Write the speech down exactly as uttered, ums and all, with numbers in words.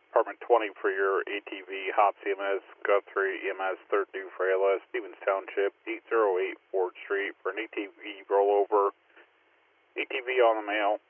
Apartment twenty for your A T V, Hops E M S, Guthrie E M S, third due for A L S, Stevens Township, eight oh eight Ford Street for an A T V rollover. A T V on the mail.